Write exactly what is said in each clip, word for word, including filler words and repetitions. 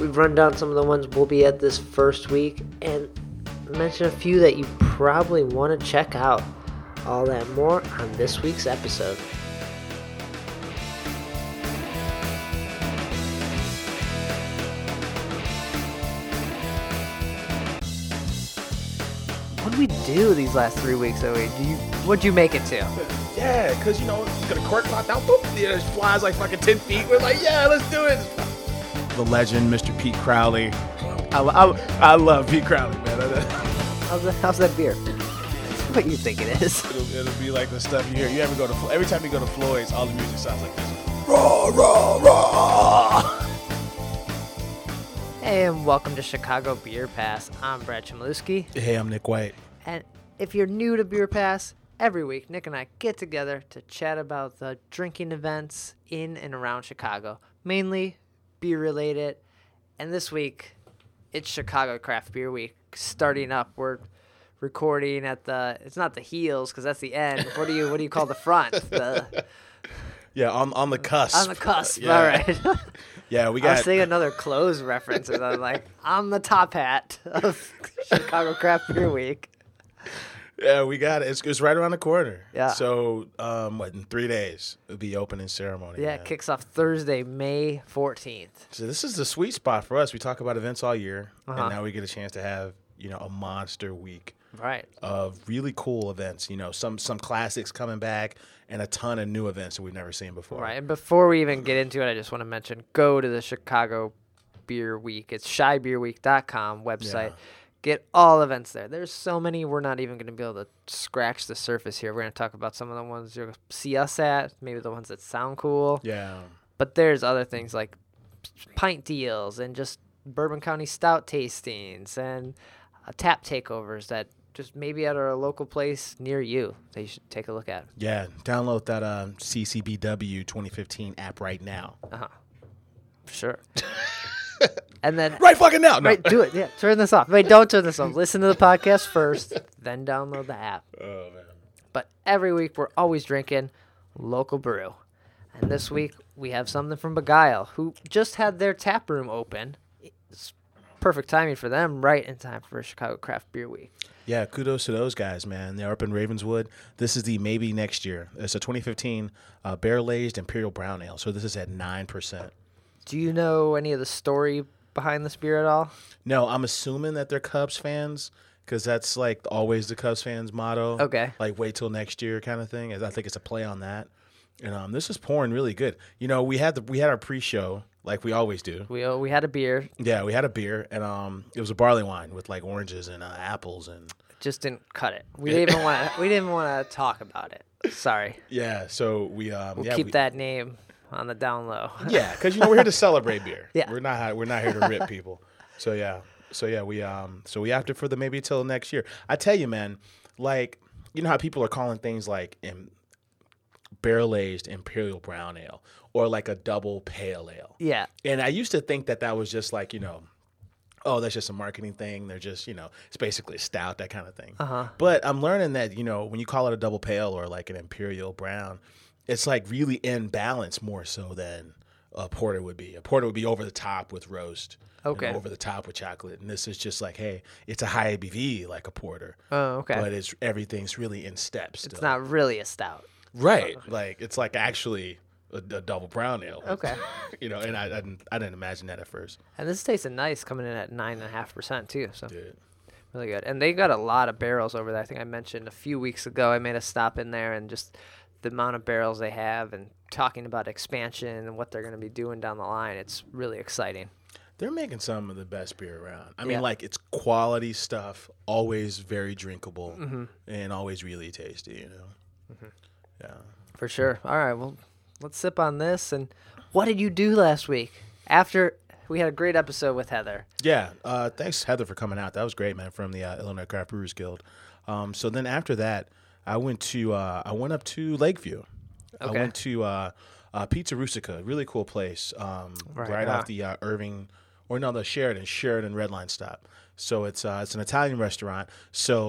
we've run down some of the ones we'll be at this first week and mention a few that you probably want to check out. All that and more on this week's episode. What did we do these last three weeks, Oe? Do you, what'd you make it to? Yeah, because, you know, it's going to cork popped out. Boop, yeah, it flies like fucking ten feet. We're like, yeah, let's do it. The legend, Mister Pete Crowley. I, I, I love Pete Crowley, man. How's that, how's that beer? What you think it is? It'll, it'll be like the stuff you hear. You ever go to, every time you go to Floyd's, all the music sounds like this. Raw, raw, raw. Hey, and welcome to Chicago Beer Pass. I'm Brad Chmielewski. Hey, I'm Nick White. And if you're new to Beer Pass, every week Nick and I get together to chat about the drinking events in and around Chicago, mainly beer related. And this week, it's Chicago Craft Beer Week starting up. We're recording at the, it's not the heels because that's the end. What do you what do you call the front? The, yeah, on on the cusp. On the cusp. Yeah. All right. Yeah, we got. I was saying another clothes reference, and I'm like, I'm the top hat of Chicago Craft Beer Week. Yeah, we got it. It's, it's right around the corner. Yeah. So, um, what, in three days, it'll be opening ceremony. Yeah, man. it kicks off Thursday, May fourteenth. So this is the sweet spot for us. We talk about events all year, Uh-huh. and now we get a chance to have, you know, a monster week Right. of really cool events. You know, some some classics coming back, and a ton of new events that we've never seen before. Right. And before we even get into it, I just want to mention, go to the Chicago Beer Week. It's shy beer week dot com website. Yeah. Get all events there. There's so many. We're not even going to be able to scratch the surface here. We're going to talk about some of the ones you'll see us at, maybe the ones that sound cool. Yeah. But there's other things like pint deals and just Bourbon County Stout tastings and uh, tap takeovers that just maybe at a local place near you that you should take a look at. Yeah. Download that um, C C B W twenty fifteen app right now. Uh-huh. Sure. And then Right fucking now. No. Right, do it. Yeah, turn this off. Wait, don't turn this off. Listen to the podcast first, then download the app. Oh, man. But every week we're always drinking local brew. And this week we have something from Beguile, who just had their tap room open. It's perfect timing for them, right in time for Chicago Craft Beer Week. Yeah, kudos to those guys, man. They're up in Ravenswood. This is the maybe next year. It's a twenty fifteen uh, barrel-aged Imperial Brown Ale. So this is at nine percent. Do you know any of the story behind this beer at all? No, I'm assuming that they're Cubs fans because that's like always the Cubs fans' motto. Okay. Like wait till next year kind of thing. I think it's a play on that. And um, this is pouring really good. You know, we had the we had our pre-show like we always do. We uh, we had a beer. Yeah, we had a beer and um, it was a barley wine with like oranges and uh, apples and. Just didn't cut it. We didn't even want to. We didn't want to talk about it. Sorry. Yeah, so we um, We'll yeah, keep we, that name on the down low. Yeah, because you know we're here to celebrate beer. Yeah. we're not we're not here to rip people. So yeah, so yeah, we um, so we opted for the maybe till next year. I tell you, man, like you know how people are calling things like in barrel aged Imperial Brown Ale or like a double pale ale. Yeah. And I used to think that that was just like you know, oh, that's just a marketing thing. They're just you know, it's basically a stout, that kind of thing. Uh-huh. But I'm learning that you know when you call it a double pale or like an Imperial Brown. It's like really in balance more so than a porter would be. A porter would be over the top with roast, Okay. and over the top with chocolate, and this is just like, hey, it's a high A B V like a porter, Oh, okay. but it's everything's really in steps. Still. It's not really a stout. right. Like it's like actually a, a double brown ale. Okay. you know, and I, I didn't I didn't imagine that at first. And this tasted nice, coming in at nine and a half percent too. So Dude. really good. And they got a lot of barrels over there. I think I mentioned a few weeks ago. I made a stop in there and just the amount of barrels they have and talking about expansion and what they're going to be doing down the line. It's really exciting. They're making some of the best beer around. I mean, Yeah. like it's quality stuff, always very drinkable, Mm-hmm. and always really tasty. You know. Mm-hmm. Yeah. For sure. All right. Well, let's sip on this. And what did you do last week? After we had a great episode with Heather. Yeah, uh, thanks Heather for coming out. That was great, man, from the uh, Illinois Craft Brewers Guild. Um, so then after that, I went to uh, I went up to Lakeview. I Okay. went to uh, uh, Pizza Rustica, really cool place, um, Right, right, yeah. off the uh, Irving or no, the Sheridan Sheridan Red Line stop. So it's uh, it's an Italian restaurant. So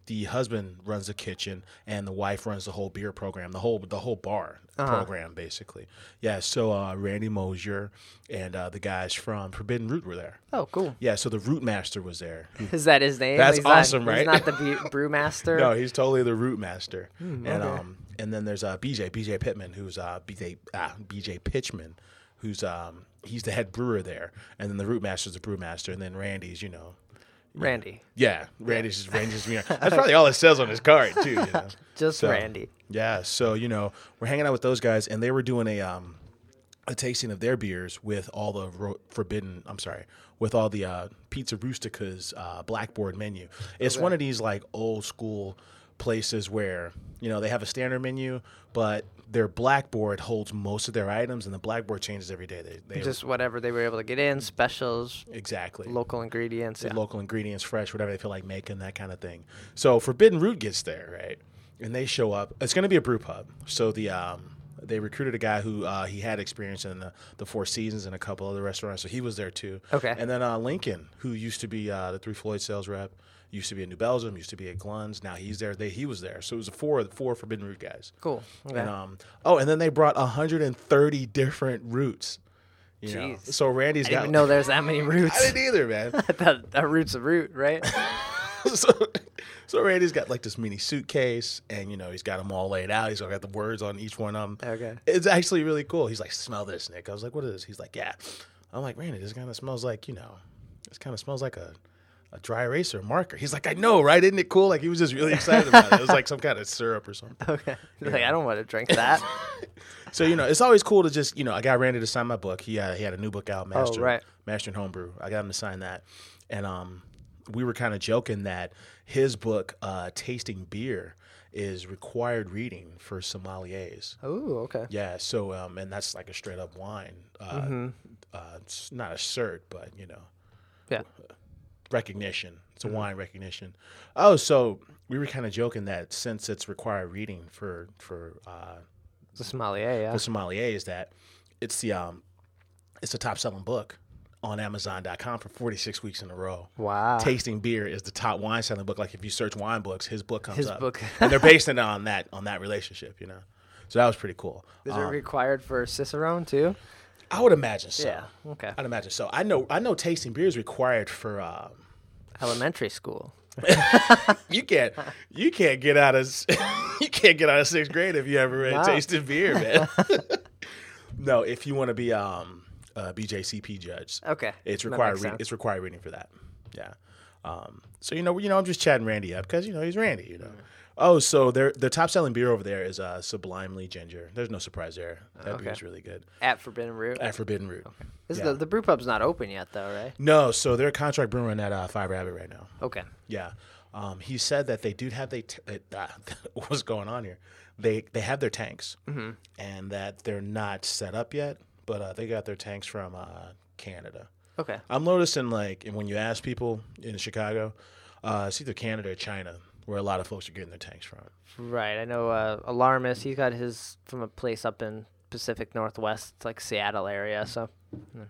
the husband runs the kitchen and the wife runs the whole beer program, the whole the whole bar Uh-huh. program, basically. Yeah. So uh, Randy Mosier and uh, the guys from Forbidden Root were there. Oh, cool. Yeah. So the Root Master was there. Is that his name? That's he's awesome, not, right? He's not the be- brewmaster? No, he's totally the Root Master. Hmm, and okay. um, and then there's uh, B J, B J Pittman, who's uh, B J, ah, B J Pitchman, who's um, he's the head brewer there. And then the Root Master's the brewmaster. And then Randy's, you know. Randy. Yeah, Randy's just Randy's. You know, that's probably all it says on his card too. You know? Just So, Randy. Yeah, so you know we're hanging out with those guys, and they were doing a um a tasting of their beers with all the ro- forbidden. I'm sorry, with all the uh, Pizza Rustica's uh, Blackboard menu. It's Okay. one of these like old school places where you know they have a standard menu, but their Blackboard holds most of their items, and the Blackboard changes every day. They, they Just whatever they were able to get in, specials, exactly local ingredients. the Yeah. local ingredients, fresh, whatever they feel like making, that kind of thing. So Forbidden Root gets there, right? And they show up. It's going to be a brew pub. So the um, they recruited a guy who uh, he had experience in the, the Four Seasons and a couple other restaurants, so he was there too. Okay. And then uh, Lincoln, who used to be uh, the Three Floyd sales rep, used to be at New Belgium, used to be at Glenn's. Now he's there. They he was there. So it was a four four Forbidden Root guys. Cool. Okay. And um, oh, and then they brought one hundred thirty different roots. You know, Jeez. so Randy's I didn't got. even know there's that many roots. I didn't either, man. I thought a root's a root, right? so, so Randy's got like this mini suitcase, and you know he's got them all laid out. He's got the words on each one of them. Okay. It's actually really cool. He's like, "Smell this, Nick." I was like, "What is this?" He's like, "Yeah." I'm like, "Randy, this kind of smells like you know, this kind of smells like a, a dry eraser marker." He's like, "I know, right? Isn't it cool?" Like he was just really excited about it. It was like some kind of syrup or something. Okay. Like, I don't want to drink that. So you know, it's always cool to just you know, I got Randy to sign my book. He had he had a new book out, Master, Oh, right. Master and Homebrew. I got him to sign that, and um, we were kind of joking that his book, uh, Tasting Beer, is required reading for sommeliers. Oh, okay. Yeah, so um, and that's like a straight up wine. Uh, Mm-hmm. uh, it's not a cert, but you know, Yeah. recognition. It's a Mm-hmm. wine recognition. Oh, so we were kind of joking that since it's required reading for for uh, It's a sommelier, yeah. for sommeliers, that it's the um, it's the top selling book on Amazon dot com for forty-six weeks in a row. Wow. Tasting Beer is the top wine selling book. Like if you search wine books, his book comes His up. book. And they're based it on that on that relationship, you know. So that was pretty cool. Is Um, it required for Cicerone too? I would imagine so. Yeah. Okay. I'd imagine so. I know I know tasting beer is required for um, Elementary school. you can't you can't get out of you can't get out of sixth grade if you ever really No. tasted beer, man. No, if you want to be um a B J C P judge, Okay. it's That required. makes Re- sense. it's required reading for that. Yeah. Um. So you know, you know, I'm just chatting Randy up because you know he's Randy. You know. Mm-hmm. Oh, so their the top selling beer over there is uh, Sublimely Ginger. There's no surprise there. That Okay. beer's really good. At Forbidden Root. At Forbidden Root. This yeah. is the the brew pub's not open yet though, right? No, so they're contract brewing at uh, Five Rabbit right now. Okay. Yeah. Um, he said that they do have they t- uh, what's going on here? They they have their tanks, Mm-hmm. and that they're not set up yet, but uh, they got their tanks from uh, Canada. Okay. I'm noticing like, and when you ask people in Chicago, uh, it's either Canada or China where a lot of folks are getting their tanks from. Right. I know uh, Alarmist, he got his from a place up in Pacific Northwest, it's like Seattle area, so hmm.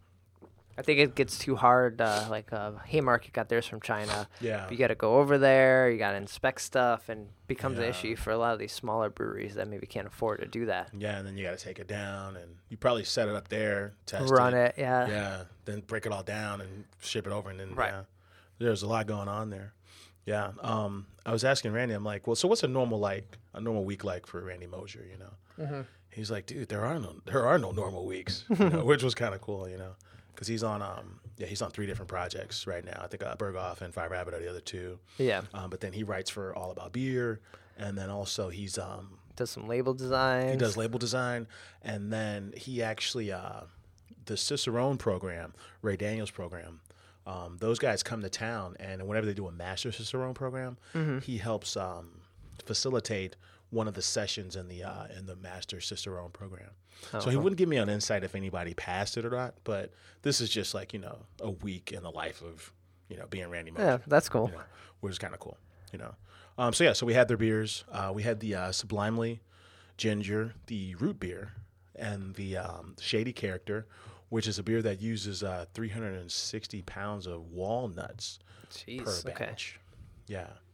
I think it gets too hard. Uh, like uh, Haymarket got theirs from China. Yeah. You got to go over there. You got to inspect stuff, and becomes Yeah. an issue for a lot of these smaller breweries that maybe can't afford to do that. Yeah, and then you got to take it down, and you probably set it up there, test Run it, it, yeah. yeah, then break it all down and ship it over, and then Right. yeah, there's a lot going on there. Yeah, um, I was asking Randy, I'm like, well, so what's a normal like a normal week like for Randy Mosier? You know, Mm-hmm. he's like, dude, there are no there are no normal weeks, you know, which was kind of cool, you know, because he's on um yeah he's on three different projects right now. I think uh, Berghoff and Five Rabbit are the other two. Yeah. Um, but then he writes for All About Beer, and then also he's um Does some label design. he does label design, and then he actually uh, the Cicerone program, Ray Daniels program. Um, those guys come to town, and whenever they do a Master Cicerone program, Mm-hmm. he helps um, facilitate one of the sessions in the uh, in the Master Cicerone program. Oh, so he cool. wouldn't give me an insight if anybody passed it or not, but this is just like you know a week in the life of you know being Randy Mosier. Yeah, that's cool. You know, which is kind of cool, you know. Um, so yeah, so we had their beers. Uh, we had the uh, Sublimely Ginger, the root beer, and the um, Shady Character, which is a beer that uses uh, three hundred sixty pounds of walnuts Jeez. per Okay. batch. Yeah,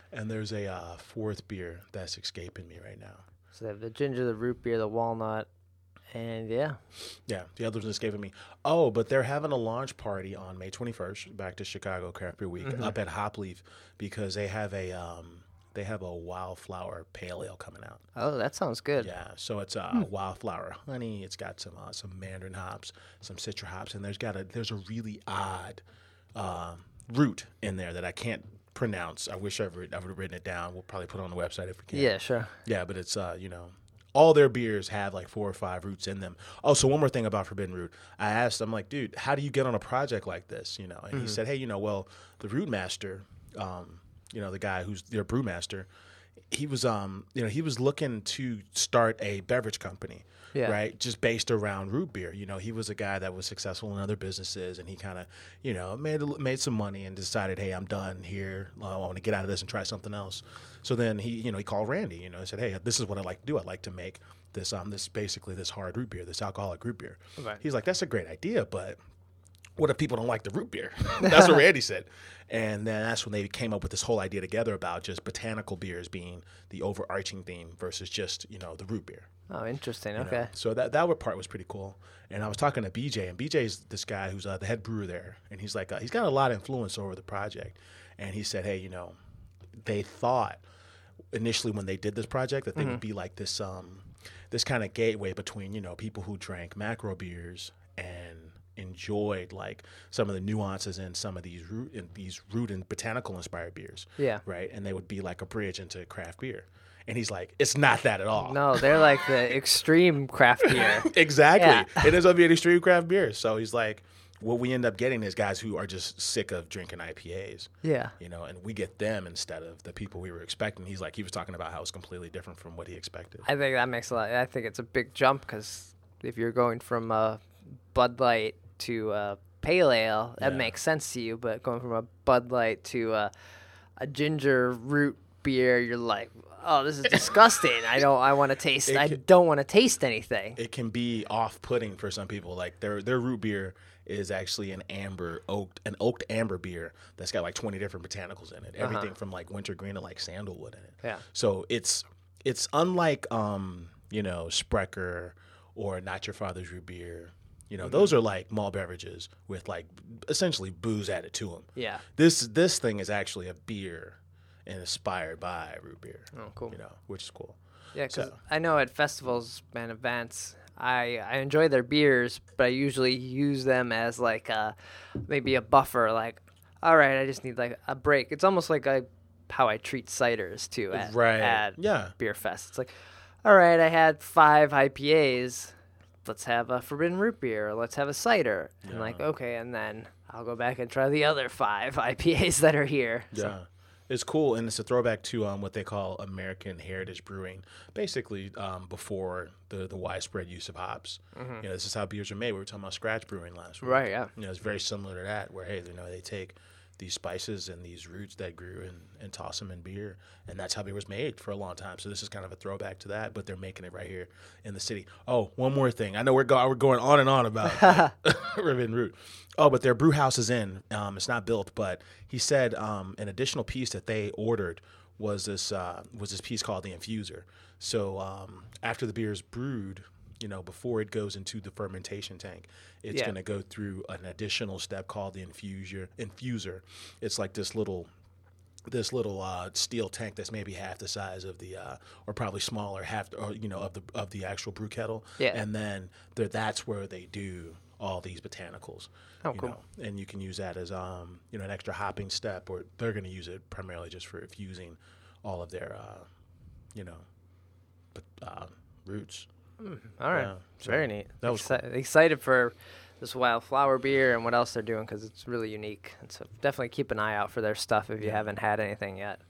and there's a uh, fourth beer that's escaping me right now. So they have the ginger, the root beer, the walnut, and yeah. Yeah, the other one's escaping me. Oh, but they're having a launch party on May twenty-first, back to Chicago Craft Beer Week, Mm-hmm. up at Hopleaf, because they have a um, they have a wildflower pale ale coming out. Oh, that sounds good. Yeah, so it's uh, Hmm. wildflower honey. It's got some uh, some mandarin hops, some citra hops, and there's got a there's a really odd uh, root in there that I can't pronounce. I wish I would I would have written it down. We'll probably put it on the website if we can. Yeah, sure. Yeah, but it's uh, you know, all their beers have like four or five roots in them. Oh, so one more thing about Forbidden Root. I asked, I'm like, dude, how do you get on a project like this? You know, and Mm-hmm. he said, hey, you know, well, the root master, um, you know, the guy who's their brewmaster, he was, um, you know, he was looking to start a beverage company. Yeah. Right, just based around root beer. You know, he was a guy that was successful in other businesses, and he kind of, you know, made made some money and decided, hey, I'm done here. I want to get out of this and try something else. So then he, you know, he called Randy. You know, he said, hey, this is what I like to do. I like to make this, um, this basically this hard root beer, this alcoholic root beer. Okay. He's like, that's a great idea, but what if people don't like the root beer? That's what Randy said. And then that's when they came up with this whole idea together about just botanical beers being the overarching theme versus just, you know, the root beer. Oh, interesting. You know? Okay. So that that part was pretty cool. And I was talking to B J, and B J's this guy who's uh, the head brewer there, and he's like, uh, he's got a lot of influence over the project. And he said, hey, you know, they thought initially when they did this project that they Mm-hmm. would be like this um this kind of gateway between, you know, people who drank macro beers and enjoyed like some of the nuances in some of these root in these root and botanical inspired beers. Yeah. Right. And they would be like a bridge into craft beer. And he's like, it's not that at all. No, they're like the extreme craft beer. Exactly. Yeah. It ends up being extreme craft beer. So he's like, what we end up getting is guys who are just sick of drinking I P As. Yeah. You know, and we get them instead of the people we were expecting. He's like, he was talking about how it's completely different from what he expected. I think that makes a lot. I think it's a big jump because if you're going from a Bud Light to a pale ale, that Yeah. makes sense to you. But going from a Bud Light to a, a ginger root beer, you're like, oh, this is disgusting. I don't. I want to taste. It I ca- don't want to taste anything. It can be off-putting for some people. Like their their root beer is actually an amber oaked an oaked amber beer that's got like twenty different botanicals in it. Everything from like wintergreen to like sandalwood in it. Yeah. So it's it's unlike um, you know, Sprecher or Not Your Father's Root Beer. You know, those are like malt beverages with like essentially booze added to them. Yeah. This this thing is actually a beer and inspired by root beer. Oh, cool. You know, which is cool. Yeah, because So- I know at festivals and events, I I enjoy their beers, but I usually use them as like a, maybe a buffer. Like, all right, I just need like a break. It's almost like I, how I treat ciders too at, Right. at Yeah. beer fest. It's like, all right, I had five I P As. Let's have a forbidden root beer. Or let's have a cider. And like, okay, and then I'll go back and try the other five I P As that are here. So- Yeah. It's cool, and it's a throwback to um, what they call American heritage brewing, basically um, before the, the widespread use of hops. You know, this is how beers are made. We were talking about scratch brewing last week. Right, yeah. You know, it's very similar to that, where, hey, you know, they take these spices and these roots that grew and, and toss them in beer, and that's how beer was made for a long time. So this is kind of a throwback to that, but they're making it right here in the city. Oh, one more thing. I know we're, go- we're going on and on about Ribbon Root. Oh, but their brew house is in. Um, it's not built, but he said um, an additional piece that they ordered was this uh, was this piece called the infuser. So um, after the beer is brewed, you know, before it goes into the fermentation tank, it's Yeah. going to go through an additional step called the infuser. Infuser. It's like this little this little uh, steel tank that's maybe half the size of the, uh, or probably smaller, half, or you know, of the of the actual brew kettle. Yeah. And then there, that's where they do all these botanicals. Oh, you cool. know, and you can use that as um, you know, an extra hopping step, or they're going to use it primarily just for infusing all of their, uh, you know, but, uh, roots. All right. Yeah, so Very neat. that was Exci- excited for this wildflower beer and what else they're doing because it's really unique. And so definitely keep an eye out for their stuff if you haven't had anything yet.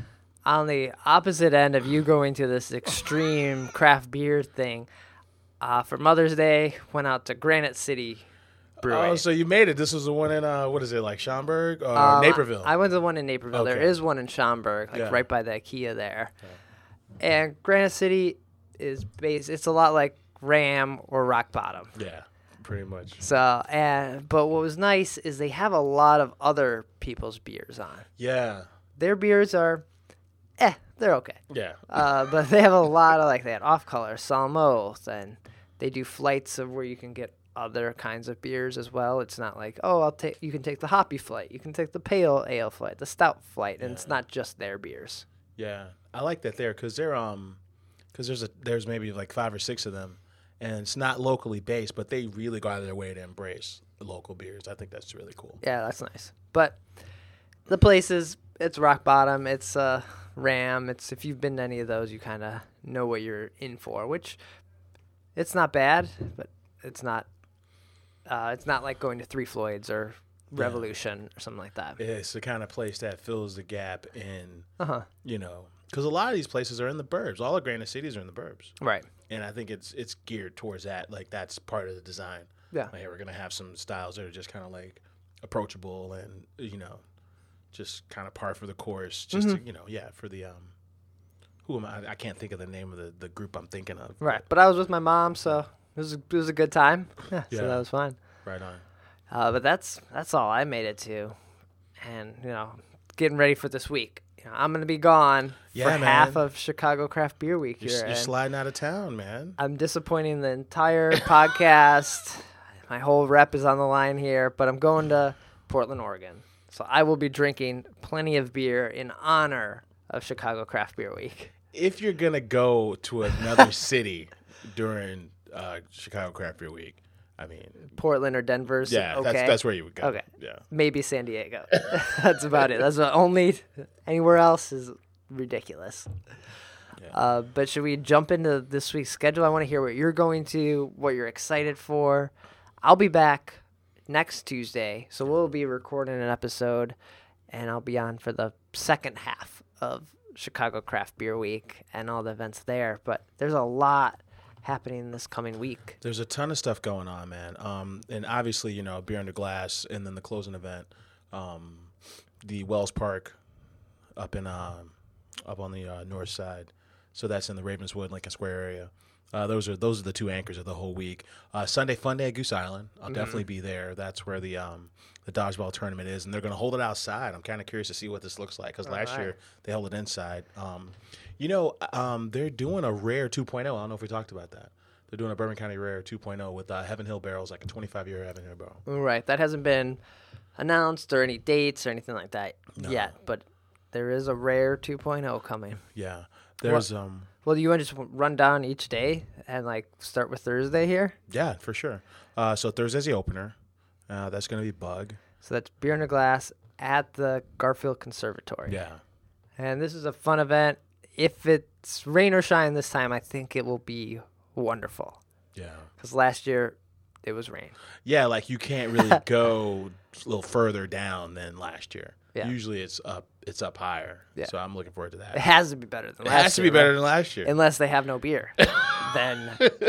On the opposite end of you going to this extreme craft beer thing, uh, for Mother's Day, went out to Granite City Brewing. Oh, so you made it. This was the one in, uh, what is it, like Schaumburg or Um, Naperville? I went to the one in Naperville. There Okay. is one in Schaumburg, like Yeah. right by the IKEA there. And Granite City is based. It's a lot like Ram or Rock Bottom. Yeah, pretty much. So, and but what was nice is they have a lot of other people's beers on. Yeah. Their beers are eh, they're okay. Yeah. Uh, but they have a lot of, like, they had Off Color, Solemn Oath, and they do flights of where you can get other kinds of beers as well. It's not like, oh, I'll take, you can take the hoppy flight, you can take the pale ale flight, the stout flight, and Yeah. it's not just their beers. Yeah, I like that there because they're um, because there's a there's maybe like five or six of them, and it's not locally based, but they really go out of their way to embrace local beers. I think that's really cool. Yeah, that's nice. But the places, it's rock bottom. It's uh, Ram. It's if you've been to any of those, you kind of know what you're in for. Which it's not bad, but it's not. Uh, it's not like going to Three Floyds or Revolution or something like that. It's the kind of place that fills the gap in, Uh huh. you know, because a lot of these places are in the burbs. All the Granite Cities are in the burbs, Right. and I think it's it's geared towards that. Like that's part of the design. Yeah. Like, hey, we're gonna have some styles that are just kind of like approachable and you know, just kind of par for the course. Just Mm-hmm. to, you know, yeah, for the um, who am I? I can't think of the name of the, the group I'm thinking of. Right. But I was with my mom, so it was a, it was a good time. Yeah, Yeah. So that was fun. Right on. Uh, but that's that's all I made it to, and you know, getting ready for this week. You know, I'm gonna be gone Yeah, for man. half of Chicago Craft Beer Week You're, here. you're and sliding out of town, man. I'm disappointing the entire podcast. My whole rep is on the line here, but I'm going to Portland, Oregon, so I will be drinking plenty of beer in honor of Chicago Craft Beer Week. If you're gonna go to another city during uh, Chicago Craft Beer Week, I mean, Portland or Denver's yeah, okay. that's that's where you would go. Okay. Yeah. Maybe San Diego. That's about it. That's the only. Anywhere else is ridiculous. Yeah. Uh, but should we jump into this week's schedule? I want to hear what you're going to, what you're excited for. I'll be back next Tuesday, so we'll be recording an episode, and I'll be on for the second half of Chicago Craft Beer Week and all the events there. But there's a lot happening this coming week. There's a ton of stuff going on, man. Um, and obviously, you know, Beer Under Glass, and then the closing event, um, the Wells Park, up in um, up on the uh, north side. So that's in the Ravenswood, Lincoln Square area. Uh, those are those are the two anchors of the whole week. Uh, Sunday Fun Day at Goose Island. I'll Mm-hmm. definitely be there. That's where the um, the dodgeball tournament is, and they're going to hold it outside. I'm kind of curious to see what this looks like because last right. year they held it inside. Um, you know, um, they're doing a Rare two point oh. I don't know if we talked about that. They're doing a Bourbon County Rare two point oh with uh, Heaven Hill barrels, like a twenty-five year Heaven Hill barrel. Right. That hasn't been announced or any dates or anything like that No. yet, but there is a rare two point oh coming. Yeah, there's um, Well, do you want to just run down each day and like start with Thursday here? yeah, for sure. Uh, so Thursday's the opener. Uh, that's going to be Bug. So that's Beer Under Glass at the Garfield Conservatory. Yeah, And this is a fun event. If it's rain or shine this time, I think it will be wonderful. yeah, Because last year it was rain. yeah. Like you can't really go a little further down than last year. Yeah. Usually it's up, it's up higher. Yeah. So I'm looking forward to It that. has to be better than It last year. has to be right? better than last year. Unless they have no beer. Then.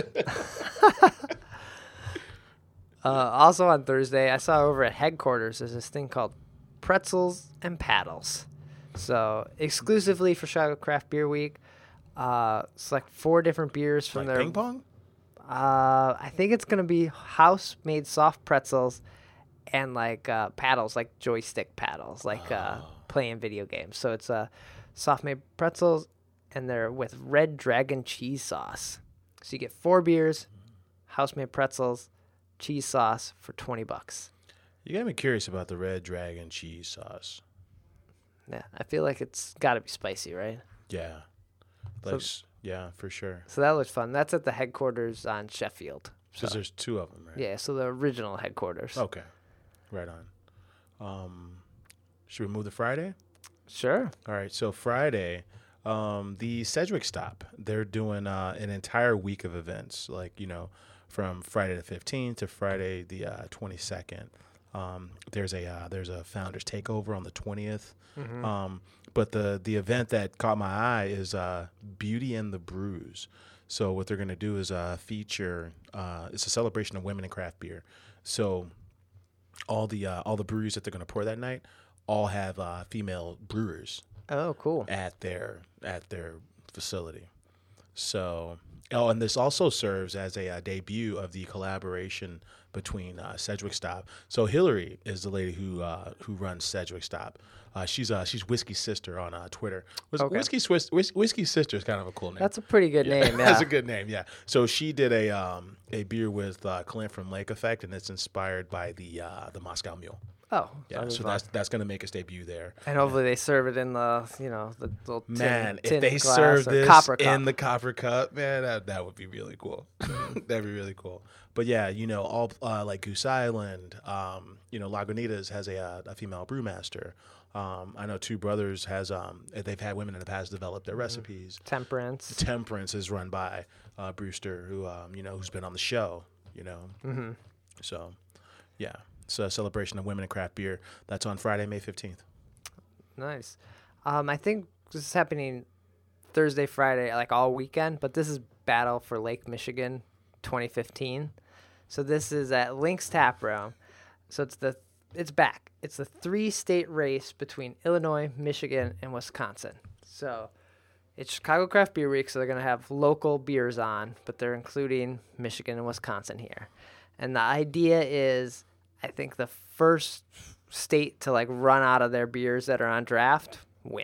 uh, also on Thursday, I saw over at headquarters there's this thing called Pretzels and Paddles. So exclusively for Chicago Craft Beer Week, uh, select four different beers from Like their. ping pong. Uh, I think it's gonna be house-made soft pretzels and like uh, paddles, like joystick paddles, like uh, playing video games. So it's uh, soft-made pretzels, and they're with Red Dragon cheese sauce. So you get four beers, house-made pretzels, cheese sauce for twenty bucks. You got me curious about the Red Dragon cheese sauce. Yeah, I feel like it's got to be spicy, right? Yeah, So- like, s- yeah, for sure. So that looks fun. That's at the headquarters on Sheffield. So, Because there's two of them, right? yeah, so the original headquarters. Okay, right on. Um, should we move to Friday? Sure. All right, so Friday, um, the Sedgwick Stop, they're doing uh, an entire week of events, like, you know, from Friday the fifteenth to Friday the uh, twenty-second. Um, there's a uh, there's a founders takeover on the twentieth. Mm-hmm. Um, but the the event that caught my eye is uh, Beauty and the Brews. So what they're going to do is uh, feature. Uh, it's a celebration of women in craft beer. So all the uh, all the breweries that they're going to pour that night all have uh, female brewers Oh, cool. at their at their facility. So, oh, and this also serves as a, uh debut of the collaboration between uh, Sedgwick Stop. So Hillary is the lady who uh, who runs Sedgwick Stop. Uh, she's uh, she's Whiskey's sister on uh, Twitter. Whis- Okay. Whiskey Swiss, Whis- Whiskey's sister is kind of a cool name. That's a pretty good name. Yeah. That's a good name. Yeah. So she did a um, a beer with uh, Clint from Lake Effect, and it's inspired by the uh, the Moscow Mule. Oh, Yeah. that'd be So fun. that's that's gonna make its debut there. And hopefully they serve it in the, you know, the little tin, Man, tin if they glass serve or this copper cup. in the copper cup, man, that, that would be really cool. That'd be really cool. But yeah, you know, all uh, like Goose Island, um, you know, Lagunitas has a, uh, a female brewmaster. Um, I know Two Brothers has, um, they've had women in the past develop their recipes. Temperance. Temperance is run by uh, Brewster, who, um, you know, who's been on the show, you know. Mm-hmm. So, yeah, it's a celebration of women in craft beer. That's on Friday, May fifteenth. Nice. Um, I think this is happening Thursday, Friday, like all weekend, but this is Battle for Lake Michigan twenty fifteen. So this is at Lynx Tap Room. So it's the it's back. It's the three-state race between Illinois, Michigan, and Wisconsin. So it's Chicago Craft Beer Week, so they're going to have local beers on, but they're including Michigan and Wisconsin here. And the idea is, I think the first state to like run out of their beers that are on draft win.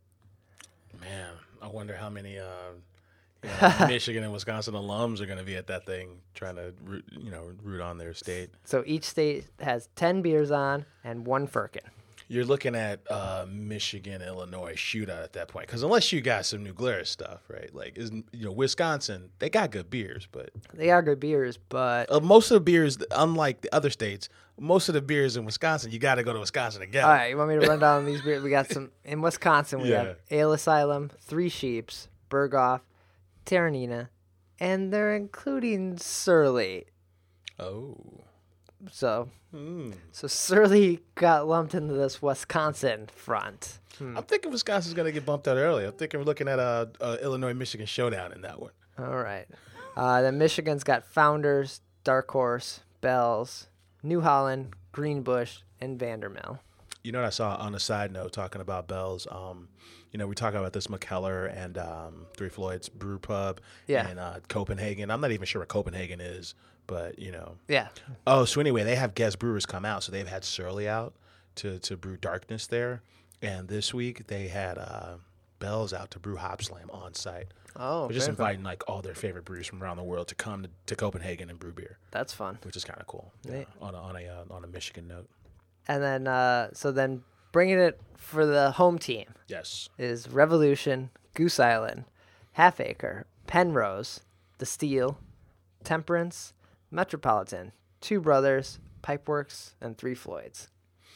Man, I wonder how many uh, you know, Michigan and Wisconsin alums are going to be at that thing trying to root, you know, root on their state. So each state has ten beers on and one firkin. You're looking at uh, Michigan, Illinois shootout at that point, because unless you got some New Glarus stuff, right? Like, is you know, Wisconsin, they got good beers, but They are good beers, but uh, most of the beers, unlike the other states, most of the beers in Wisconsin, you got to go to Wisconsin to get. all them. right, you want me to run down these beers? We got some in Wisconsin. We Yeah. have Ale Asylum, Three Sheeps, Berghoff, Terranina, and they're including Surly. Oh. So, Mm. so Surly got lumped into this Wisconsin front. I'm thinking Wisconsin's going to get bumped out early. I'm thinking we're looking at a, a Illinois-Michigan showdown in that one. All right. Uh, then Michigan's got Founders, Dark Horse, Bells, New Holland, Greenbush, and Vandermill. You know what I saw on a side note talking about Bell's? Um, you know, we talk about this McKellar and um, Three Floyds Brew Pub Yeah. in uh, Copenhagen. I'm not even sure what Copenhagen is, but, you know. Yeah. Oh, so anyway, they have guest brewers come out. So they've had Surly out to, to brew Darkness there. And this week they had uh, Bell's out to brew Hop Slam on site. Oh, They're just very fun. inviting like all their favorite brewers from around the world to come to, to Copenhagen and brew beer, That's fun. which is kind of cool. Neat. Yeah, on a on a uh, on a Michigan note. And then, uh, so then bringing it for the home team Yes. is Revolution, Goose Island, Half Acre, Penrose, The Steel, Temperance, Metropolitan, Two Brothers, Pipeworks, and Three Floyds.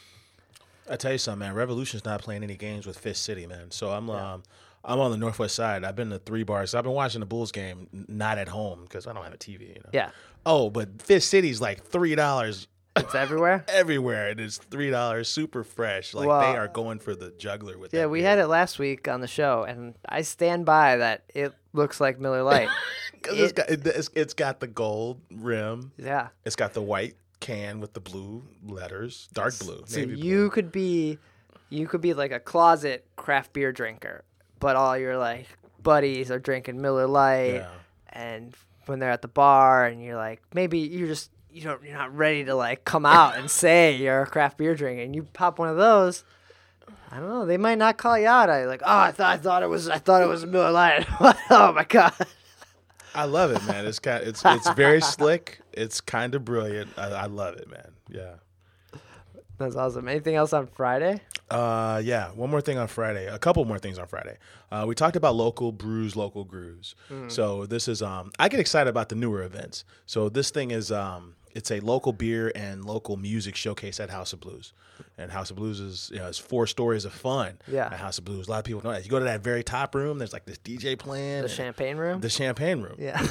I tell you something, man. Revolution's not playing any games with Fish City, man. So I'm um, I'm on the northwest side. I've been to three bars. I've been watching the Bulls game, n- not at home because I don't have a T V. You know. Yeah, Oh, but Fish City's like three dollars it's everywhere. everywhere, and it's three dollars, super fresh. Like Well, they are going for the juggler with. Yeah, that we beer. had it last week on the show, and I stand by that it looks like Miller Lite. 'Cause it's got it, it's, it's got the gold rim. Yeah. It's got the white can with the blue letters, dark blue. So navy blue. you could be, you could be like a closet craft beer drinker, but all your like buddies are drinking Miller Lite, Yeah. and when they're at the bar, and you're like, maybe you're just you don't you're not ready to like come out and say you're a craft beer drinker, and you pop one of those. I don't know. They might not call you out. I like, oh, I thought I thought it was I thought it was Miller Lite. Oh my god. I love it, man. It's kind, it's it's very slick. It's kind of brilliant. I, I love it, man. Yeah. That's awesome. Anything else on Friday? Uh, yeah. One more thing on Friday. A couple more things on Friday. Uh, we talked about local brews, local grooves. So this is um, I get excited about the newer events. So this thing is um, it's a local beer and local music showcase at House of Blues. And House of Blues is you know it's four stories of fun. Yeah. At House of Blues. A lot of people know that. You go to that very top room. There's like this D J playing. The and- champagne room? The champagne room. Yeah.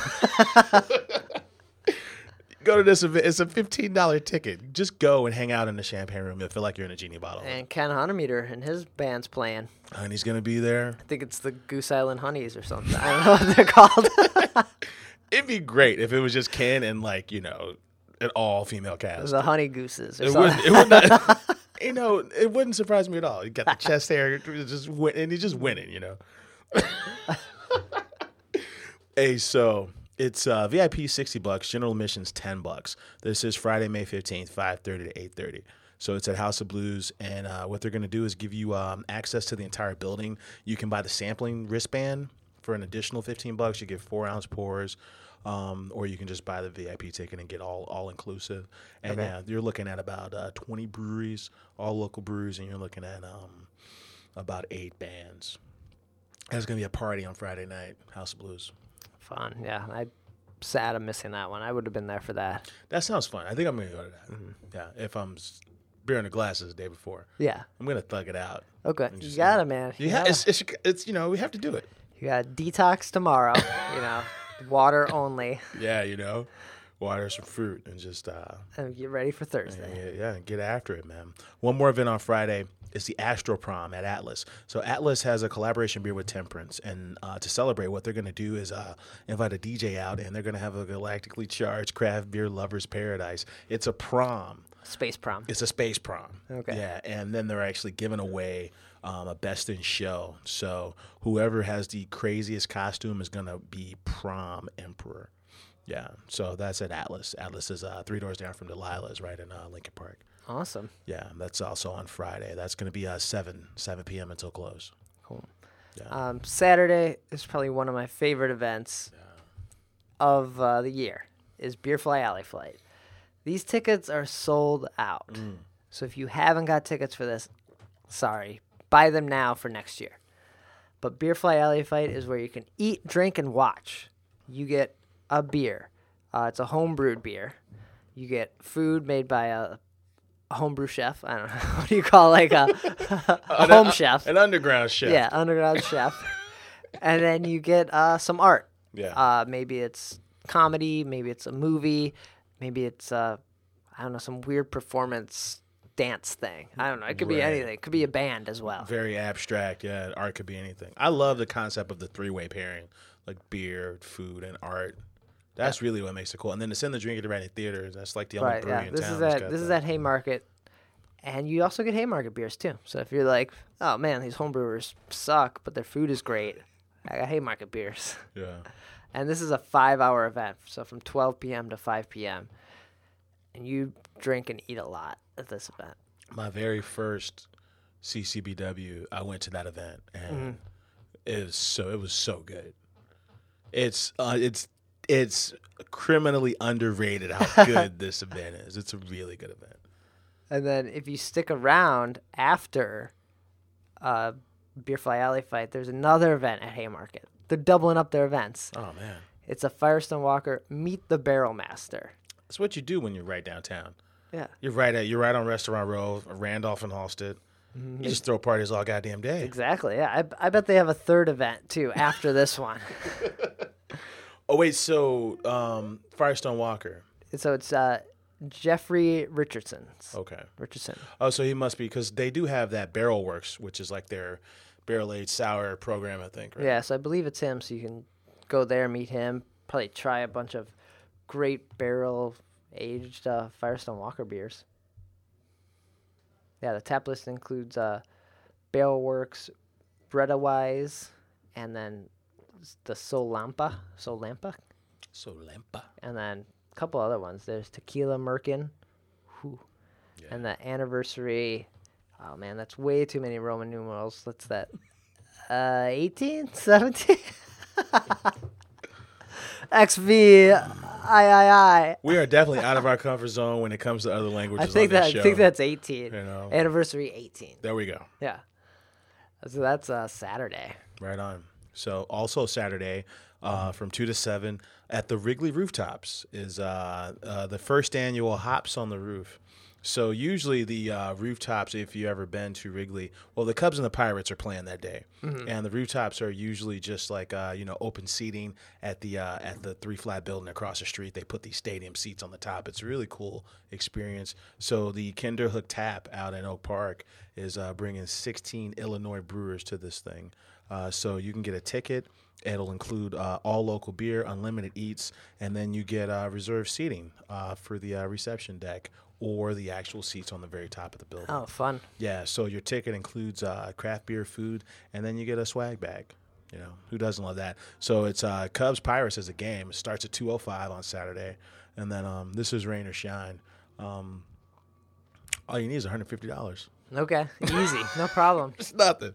Go to this event. It's a fifteen dollars ticket. Just go and hang out in the champagne room. You'll feel like you're in a genie bottle. And Ken Honeymeter and his band's playing. And he's going to be there. I think it's the Goose Island Honeys or something. I don't know what they're called. It'd be great if it was just Ken and, like, you know, an all-female cast. The Honey Gooses or It something. wouldn't, it would not, you know, it wouldn't surprise me at all. You got the chest hair, just win, and he's just winning, you know. Hey, so it's uh, V I P sixty bucks, general admissions ten bucks. This is Friday, May fifteenth, five thirty to eight thirty. So it's at House of Blues, and uh, what they're going to do is give you um, access to the entire building. You can buy the sampling wristband for an additional fifteen bucks. You get four ounce pours, um, or you can just buy the V I P ticket and get all all inclusive. And Okay. yeah, you're looking at about uh, twenty breweries, all local brews, and you're looking at um, about eight bands. There's going to be a party on Friday night, House of Blues. Fun. Yeah. I'm sad I'm missing that one. I would have been there for that. That sounds fun. I think I'm going to go to that. Mm-hmm. Yeah, if I'm s- beer in the glasses the day before. Yeah. I'm going to thug it out. Okay. I'm You just got gonna- it, man. You Yeah, gotta- it's, it's, it's, you know, we have to do it. You got detox tomorrow, you know, water only, Yeah, you know, water, some fruit, and just, uh, and get ready for Thursday. yeah, yeah, get after it, man. One more event on Friday is the Astro Prom at Atlas. So Atlas has a collaboration beer with Temperance, and uh, to celebrate, what they're going to do is uh, invite a D J out, and they're going to have a galactically charged craft beer lovers paradise. It's a prom. Space prom. It's a space prom. Okay. Yeah, and then they're actually giving away um, a best in show. So whoever has the craziest costume is gonna be prom emperor. Yeah. So that's at Atlas. Atlas is uh, three doors down from Delilah's, right in uh, Lincoln Park. Awesome. Yeah, that's also on Friday. That's gonna be uh, seven seven p.m. until close. Cool. Yeah. Um, Saturday is probably one of my favorite events of uh, the year. Is Beer Fly Alley Flight. These tickets are sold out. Mm. So if you haven't got tickets for this, sorry, buy them now for next year. But Beer Fly Alley Fight is where you can eat, drink, and watch. You get a beer. Uh, it's a home brewed beer. You get food made by a, a homebrew chef. I don't know. What do you call like a, a An- home uh, chef? An underground chef. Yeah, underground chef. And then you get uh, some art. Yeah. Uh, maybe it's comedy. Maybe it's a movie. Maybe it's, uh, I don't know, some weird performance dance thing. I don't know. It could be Right. anything. It could be a band as well. Very abstract. Yeah, art could be anything. I love the concept of the three-way pairing, like beer, food, and art. That's really what makes it cool. And then to send the drink to Reading Theaters, that's like the only Right, brewery yeah. in This town. is that's at got this is that. at Haymarket, and you also get Haymarket beers too. So if you're like, oh man, these homebrewers suck, but their food is great, I got Haymarket beers. Yeah. And this is a five-hour event, so from twelve p.m. to five p.m. And you drink and eat a lot at this event. My very first C C B W, I went to that event, and Mm-hmm. it was so it was so good. It's uh, it's it's criminally underrated how good this event is. It's a really good event. And then if you stick around after uh, Beer Fly Alley Fight, there's another event at Haymarket. They're doubling up their events. Oh man, It's a Firestone Walker Meet the Barrel Master. that's what you do when you're right downtown. Yeah. You're right at you're right on Restaurant Row, Randolph and Halsted. You just throw parties all goddamn day. Exactly. Yeah. I, I bet they have a third event too after this one. Oh wait, so um, Firestone Walker. So it's uh, Jeffrey Richardson's. Okay. Richardson. Oh, so he must be because they do have that Barrel Works, which is like their barrel aged sour program, I think. Right? Yeah. So I believe it's him. So you can go there, meet him, probably try a bunch of great barrel aged uh, Firestone Walker beers. Yeah, the tap list includes uh, Barrel Works, Bretta Wise, and then the Solampa, Solampa, So Lampa. and then a couple other ones. There's Tequila Merkin, whew, Yeah. and the Anniversary. Oh man, that's way too many Roman numerals. What's that? Uh, eighteen, seventeen. X V, I, I, I. We are definitely out of our comfort zone when it comes to other languages. I think on this that show. I think that's eighteen. You know. Anniversary eighteen. There we go. Yeah. So that's uh, Saturday. Right on. So also Saturday, uh, from two to seven at the Wrigley Rooftops is uh, uh, the first annual Hops on the Roof. So usually the uh, rooftops, if you ever been to Wrigley, well, the Cubs and the Pirates are playing that day, and the rooftops are usually just like uh, you know open seating at the uh, at the Three Flat Building across the street. They put these stadium seats on the top. It's a really cool experience. So the Kinderhook Tap out in Oak Park is uh, bringing sixteen Illinois brewers to this thing. Uh, so you can get a ticket. It'll include uh, all local beer, unlimited eats, and then you get uh, reserved seating uh, for the uh, reception deck or the actual seats on the very top of the building. Oh, fun. Yeah, so your ticket includes uh, craft beer, food, and then you get a swag bag. You know, who doesn't love that? So it's uh, Cubs Pirates as a game. It starts at two oh five on Saturday. And then um, this is rain or shine. Um, all you need is one hundred fifty dollars. Okay, easy, no problem. It's nothing.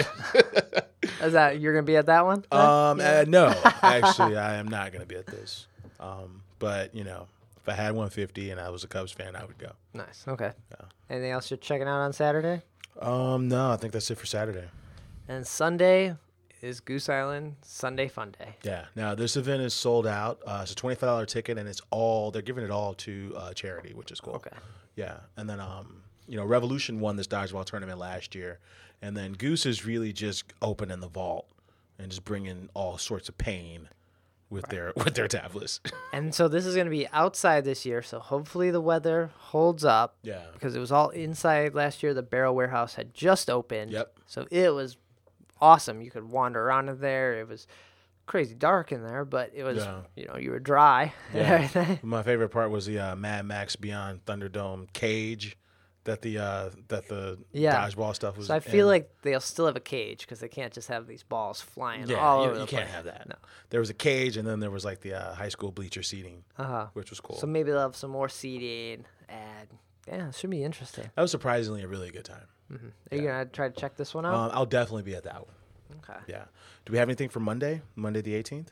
Is that you're gonna be at that one? then? Um, Yeah. uh, no, actually, I am not going to be at this. Um, but you know, if I had one hundred fifty and I was a Cubs fan, I would go. Nice. Okay. Yeah. Anything else you're checking out on Saturday? Um, no, I think that's it for Saturday. And Sunday is Goose Island Sunday Fun Day. Yeah. Now this event is sold out. Uh, it's a twenty-five dollars ticket, and it's all they're giving it all to uh, charity, which is cool. Okay. Yeah, and then um, you know, Revolution won this dodgeball tournament last year, and then Goose is really just opening the vault and just bringing all sorts of pain with right. their with their tablets. And so this is going to be outside this year, so hopefully the weather holds up. Yeah. Because it was all inside last year. The Barrel Warehouse had just opened. Yep. So it was awesome. You could wander around in there. It was crazy dark in there, but it was, yeah. you know, you were dry and yeah. everything. My favorite part was the uh, Mad Max Beyond Thunderdome cage that the uh, that the yeah. dodgeball stuff was. So I feel in. like they'll still have a cage because they can't just have these balls flying yeah, all you, over you the can't place. have that. No. There was a cage, and then there was like the uh, high school bleacher seating, uh-huh. which was cool. So maybe they'll have some more seating, and yeah, it should be interesting. That was surprisingly a really good time. Mm-hmm. Are you yeah. gonna try to check this one out? Um, I'll definitely be at that one. Okay. Yeah. Do we have anything for Monday? Monday the eighteenth?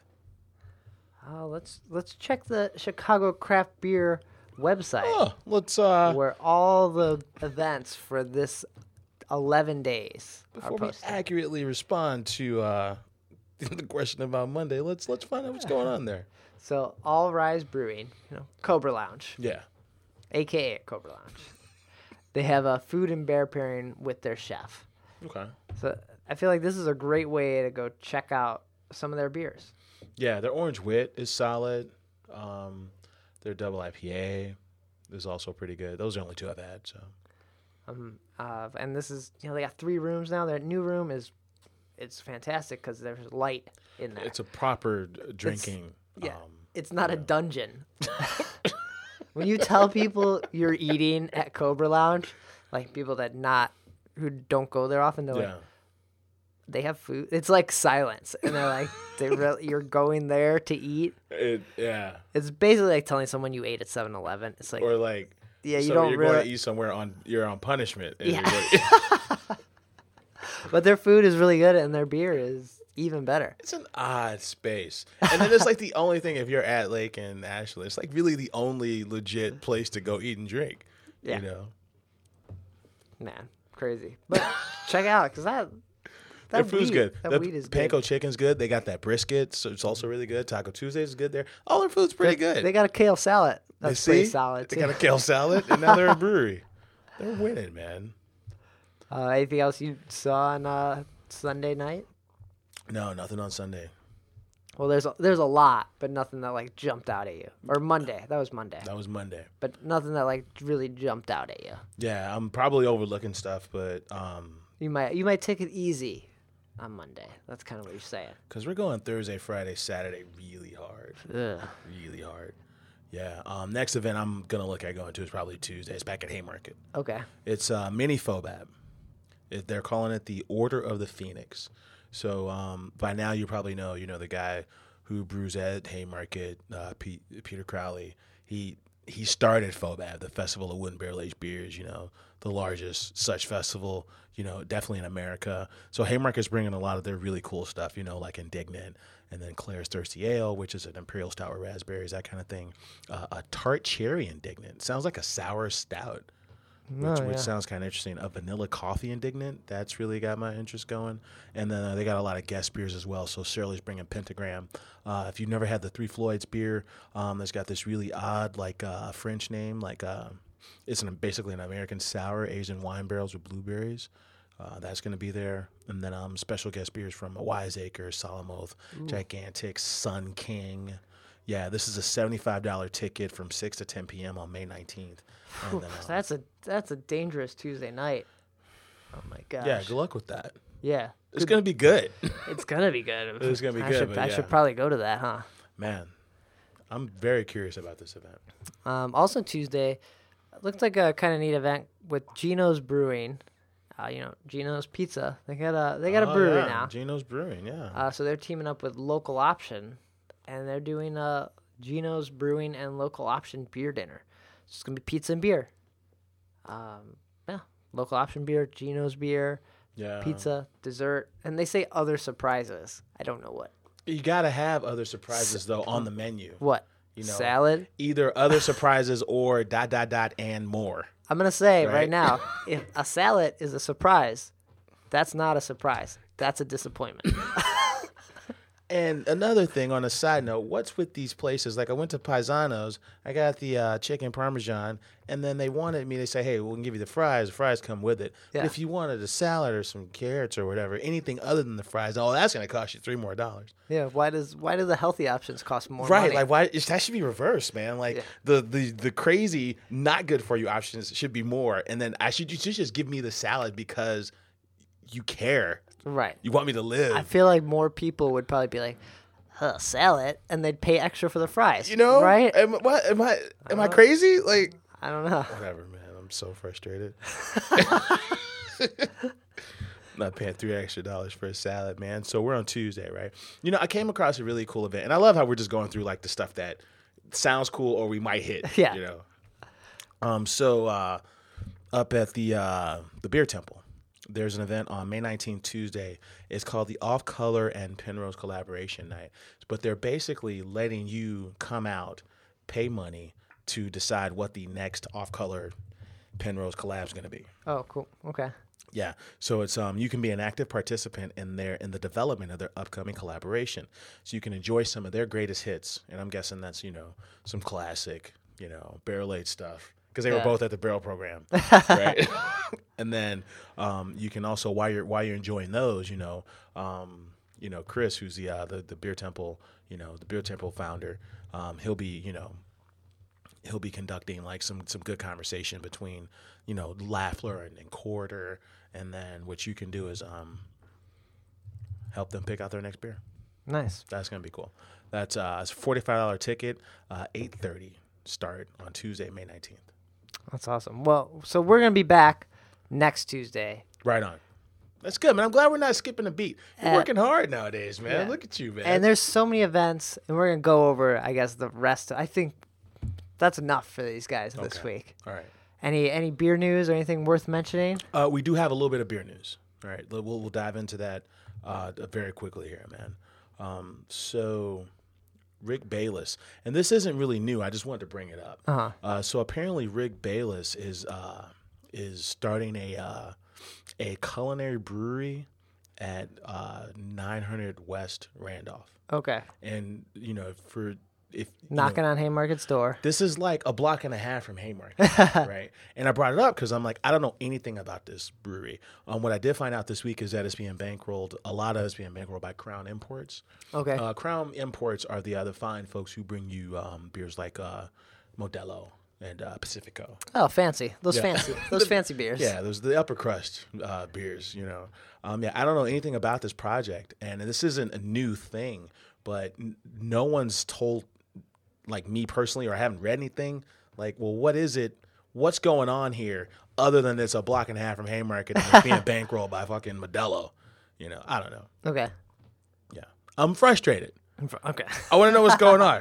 Uh, let's let's check the Chicago Craft Beer website. Oh, let's uh where all the events for this eleven days before are we posted. accurately respond to uh the question about Monday, let's let's find out what's going on there. So All Rise Brewing, you know, Cobra Lounge, Yeah. aka Cobra Lounge. They have a food and bear pairing with their chef. Okay. So I feel like this is a great way to go check out some of their beers. Yeah, their Orange Wit is solid. Um, their double I P A is also pretty good. Those are the only two I've had. So, um, uh, and this is, you know, they got three rooms now. Their new room is, it's fantastic because there's light in there. it's a proper d- drinking. It's, yeah, um, it's not yeah. a dungeon. When you tell people you're eating at Cobra Lounge, like people that not who don't go there often, they're yeah. like, they have food. It's like silence, and they're like, they really, you're going there to eat. It, yeah. It's basically like telling someone you ate at seven eleven. It's like, Or like, yeah, you so don't you're really. going to eat somewhere on you're on punishment. and Yeah. you're like- But their food is really good, and their beer is even better. It's an odd space. And then it's like the only thing, if you're at Lake and Ashland, it's like really the only legit place to go eat and drink. Yeah. You know? Man, crazy. But check it out, because that, Their that food's weed, good. That The weed is panko good. chicken's good. They got that brisket, so it's also really good. Taco Tuesdays is good there. All their food's pretty They- good. They got a kale salad. You That's see? pretty solid, They too. got a kale salad, and now they're a brewery. They're winning, man. Uh, anything else you saw on uh, Sunday night? No, nothing on Sunday. Well, there's a, there's a lot, but nothing that like jumped out at you. Or Monday, that was Monday, That was Monday. but nothing that like really jumped out at you. Yeah, I'm probably overlooking stuff, but um, You might you might take it easy on Monday. That's kind of what you're saying. because we're going Thursday, Friday, Saturday really hard. Ugh. Really hard. Yeah. Um, next event I'm going to look at going to is probably Tuesday. It's back at Haymarket. Okay. It's uh, mini Fobab. It, they're calling it the Order of the Phoenix. So um, by now you probably know, you know, the guy who brews at Haymarket, uh, Pete, Peter Crowley. He he started Fobab, the Festival of Wooden Barrel Aged Beers. You know, the largest such festival. You know, definitely in America. So Haymarket's bringing a lot of their really cool stuff. You know, like Indignant, and then Claire's Thirsty Ale, which is an imperial stout with raspberries, that kind of thing. Uh, a tart cherry Indignant sounds like a sour stout. Which, Oh, which yeah. sounds kind of interesting. A vanilla coffee Indignant, that's really got my interest going. And then uh, they got a lot of guest beers as well. So Shirley's bringing Pentagram. Uh, if you've never had the Three Floyds beer, um, it's got this really odd, like uh, French name. Like uh, it's an, basically an American sour, Asian wine barrels with blueberries. Uh, that's going to be there. And then um, special guest beers from Wiseacre, Solemn Oath, Gigantic, Sun King. Yeah, this is a seventy-five dollars ticket from six to ten p.m. on May nineteenth. And then, um, That's a that's a dangerous Tuesday night. Oh my gosh. yeah, good luck with that. Yeah. It's going to be good. It's gonna be good. It's gonna be I good, Should, but I yeah. should probably go to that, huh? Man, I'm very curious about this event. Um, also Tuesday, it looked like a kind of neat event with Gino's Brewing. Uh, you know, Gino's Pizza. They got a they got a Oh, brewery yeah. now. Gino's Brewing, yeah. Uh, so they're teaming up with Local Option, and they're doing a Gino's Brewing and Local Option beer dinner. So it's gonna be pizza and beer. Um, yeah, Local Option beer, Gino's beer, yeah. pizza, dessert, and they say other surprises. I don't know what. You got to have other surprises, though, on the menu. What? You know, Salad? Either other surprises or dot, dot, dot, and more. I'm going to say right, Right? now, if a salad is a surprise, that's not a surprise. That's a disappointment. And another thing on a side note, what's with these places? Like I went to Paisanos, I got the uh, chicken parmesan, and then they wanted me to say, hey, we can give you the fries. The fries come with it. Yeah. But if you wanted a salad or some carrots or whatever, anything other than the fries, oh, that's going to cost you three more dollars. Yeah, why does why do the healthy options cost more Right, money? like why that should be reversed, man. Like Yeah. the, the the crazy not good for you options should be more, and then I should you should just give me the salad because you care. Right. You want me to live. I feel like more people would probably be like, huh, salad, and they'd pay extra for the fries. you know, Right? Am, what am I? Am I crazy? Like I don't know. whatever, man. I'm so frustrated. Not paying three extra dollars for a salad, man. So we're on Tuesday, right? You know, I came across a really cool event, and I love how we're just going through like the stuff that sounds cool or we might hit. Yeah. You know. Um. So uh, up at the uh, the Beer Temple, there's an event on May nineteenth, Tuesday. It's called the Off Color and Penrose Collaboration Night. But they're basically letting you come out, pay money to decide what the next Off Color Penrose collab is going to be. Oh, cool. Okay. Yeah, so it's um you can be an active participant in their in the development of their upcoming collaboration. So you can enjoy some of their greatest hits, and I'm guessing that's you know some classic you know barrel aged stuff because they Yeah. were both at the barrel program, right? And then um you can also while you're while you're enjoying those, you know um you know Chris, who's the uh, the the Beer Temple you know the Beer Temple founder, um he'll be you know. He'll be conducting like some some good conversation between, you know, Lafler and, and Quarter, and then what you can do is um help them pick out their next beer. Nice. That's gonna be cool. That's uh it's a forty-five dollar ticket, uh eight thirty start on Tuesday, May nineteenth. That's awesome. Well, so we're going to be back next Tuesday. Right on. That's good, man. I'm glad we're not skipping a beat. You're Uh, working hard nowadays, man. yeah. Look at you, man. And there's so many events, and we're going to go over, I guess, the rest. I think that's enough for these guys this Okay. week. All right. Any any beer news or anything worth mentioning? Uh, we do have a little bit of beer news. All right, we'll we'll dive into that uh, very quickly here, man. Um, so, Rick Bayless, and this isn't really new. I just wanted to bring it up. Uh-huh. Uh, so apparently, Rick Bayless is uh, is starting a uh, a culinary brewery at uh, nine hundred West Randolph, Okay. and you know for if you Knocking know, on Haymarket's door. this is like a block and a half from Haymarket, right? And I brought it up because I'm like, I don't know anything about this brewery. Um, what I did find out this week is that it's being bankrolled. A lot of it's being bankrolled by Crown Imports. Okay. Uh, Crown Imports are the other fine folks who bring you um, beers like uh, Modelo and uh, Pacifico. Oh, fancy. Those Yeah. fancy. Those fancy beers. Yeah, those the upper crust uh, beers. You know, um, yeah, I don't know anything about this project, and this isn't a new thing, but n- no one's told. Like me personally, or I haven't read anything, like, well, what is it? What's going on here other than it's a block and a half from Haymarket and it's being bankrolled by fucking Modelo? You know, I don't know. Okay. Yeah. I'm frustrated. Okay. I want to know what's going on.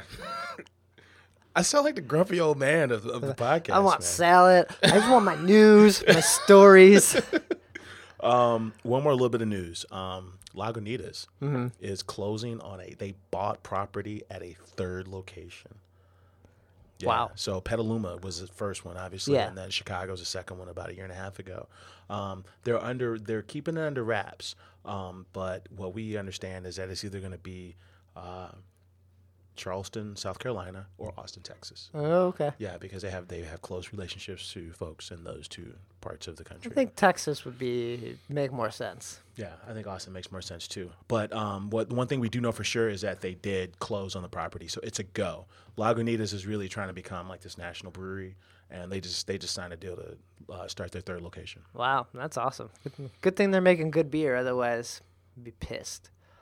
I sound like the grumpy old man of, of the podcast. I want man. salad. I just want my news, my stories. Um, one more little bit of news. Um, Lagunitas Mm-hmm. is closing on a, they bought property at a third location. Yeah. Wow. So Petaluma was the first one, obviously, Yeah. and then Chicago's the second one about a year and a half ago. Um, they're under, they're keeping it under wraps. Um, but what we understand is that it's either going to be uh, Charleston, South Carolina, or Austin, Texas. Oh, okay. Yeah, because they have they have close relationships to folks in those two parts of the country. I think Texas would be make more sense. Yeah, I think Austin makes more sense too. But um, what one thing we do know for sure is that they did close on the property, so it's a go. Lagunitas is really trying to become like this national brewery, and they just they just signed a deal to uh, start their third location. Wow, that's awesome. Good, good thing they're making good beer. Otherwise, I'd be pissed.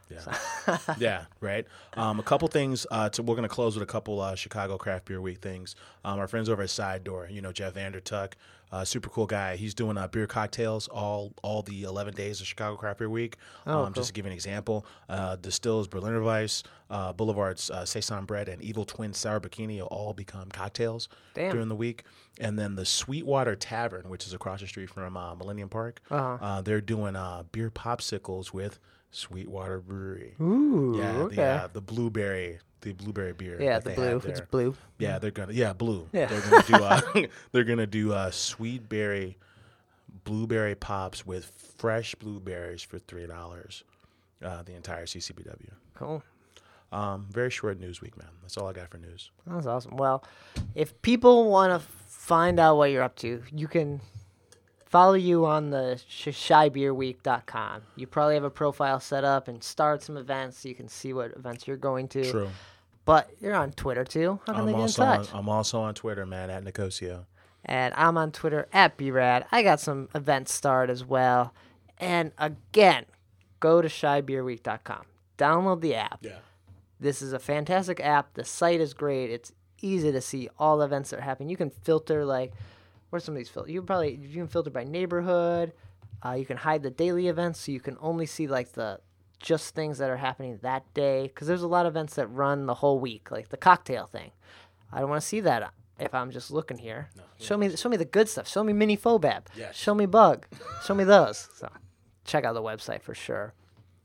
Yeah. So. Yeah, right. Um, a couple things. Uh, to, we're going to close with a couple uh, Chicago Craft Beer Week things. Um, our friends over at Side Door, you know, Jeff Vandertuck, uh, super cool guy. He's doing uh, beer cocktails all all the eleven days of Chicago Craft Beer Week. Oh, um, cool. Just to give you an example, uh, Distills Berliner Weiss, uh, Boulevard's uh, Saison Bread, and Evil Twin Sour Bikini will all become cocktails Damn. during the week. And then the Sweetwater Tavern, which is across the street from uh, Millennium Park, Uh-huh. uh, they're doing uh, beer popsicles with Sweetwater Brewery. Ooh, Yeah, okay. the uh, the blueberry, the blueberry beer. yeah, that the they blue. have It's there. blue. Yeah, they're gonna. Yeah, blue. Yeah. They're gonna do. Uh, they're gonna do uh, sweet berry, blueberry pops with fresh blueberries for three dollars. Uh, the entire C C B W. Cool. Um, very short news week, man. That's all I got for news. That's awesome. Well, if people want to find out what you're up to, you can follow you on the shy beer week dot com. You probably have a profile set up and start some events so you can see what events you're going to. True. But you're on Twitter too. How can I'm they get in also on, touch? I'm also on Twitter, man, at Nicosio. And I'm on Twitter at B Rad. I got some events started as well. And again, go to shy beer week dot com. Download the app. Yeah. This is a fantastic app. The site is great. It's easy to see all the events that are happening. You can filter, like, where's some of these filters? You can probably you can filter by neighborhood. Uh, you can hide the daily events, so you can only see like the just things that are happening that day. Because there's a lot of events that run the whole week, like the cocktail thing. I don't want to see that if I'm just looking here. No, show me show me the good stuff. Show me Mini Phobab. Yes. Show me Bug. Show me those. So check out the website for sure.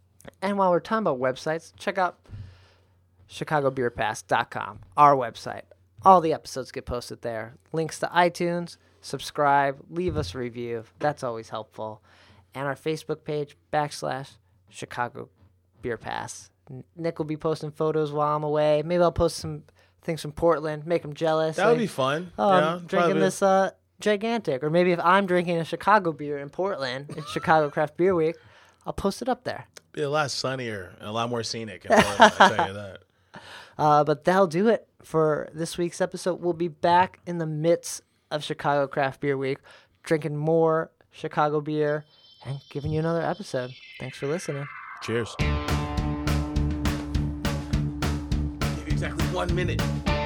And while we're talking about websites, check out chicago beer pass dot com, our website. All the episodes get posted there. Links to iTunes. Subscribe. Leave us a review. That's always helpful. And our Facebook page, backslash Chicago Beer Pass. Nick will be posting photos while I'm away. Maybe I'll post some things from Portland, make them jealous. That would like, be fun. Oh, yeah, I'm drinking probably. this uh, gigantic. Or maybe if I'm drinking a Chicago beer in Portland, it's Chicago Craft Beer Week, I'll post it up there. Be a lot sunnier and a lot more scenic. I'll I'll tell you that. Uh, but that'll do it for this week's episode. We'll be back in the midst of Chicago Craft Beer Week, drinking more Chicago beer and giving you another episode. Thanks for listening. Cheers. Give you exactly one minute.